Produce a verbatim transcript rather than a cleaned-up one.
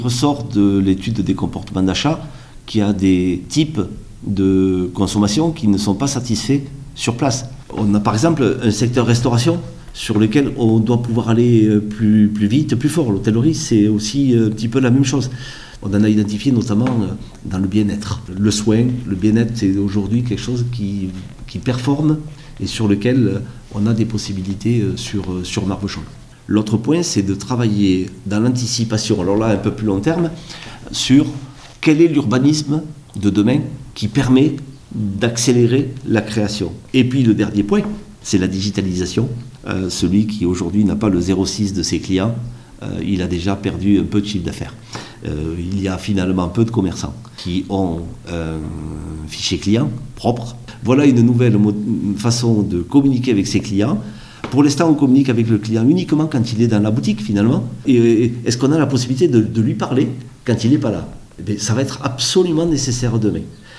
Il ressort de l'étude des comportements d'achat qu'il y a des types de consommation qui ne sont pas satisfaits sur place. On a par exemple un secteur restauration sur lequel on doit pouvoir aller plus, plus vite, plus fort. L'hôtellerie, c'est aussi un petit peu la même chose. On en a identifié notamment dans le bien-être. Le soin, le bien-être, c'est aujourd'hui quelque chose qui, qui performe et sur lequel on a des possibilités sur, sur Marvejols. L'autre point, c'est de travailler dans l'anticipation, alors là un peu plus long terme, sur quel est l'urbanisme de demain qui permet d'accélérer la création. Et puis le dernier point, c'est la digitalisation. Euh, celui qui aujourd'hui n'a pas le zéro six de ses clients, euh, il a déjà perdu un peu de chiffre d'affaires. Euh, il y a finalement peu de commerçants qui ont un fichier client propre. Voilà une nouvelle mo- façon de communiquer avec ses clients. Pour l'instant, on communique avec le client uniquement quand il est dans la boutique finalement. Et est-ce qu'on a la possibilité de, de lui parler quand il n'est pas là ? Eh bien, ça va être absolument nécessaire demain.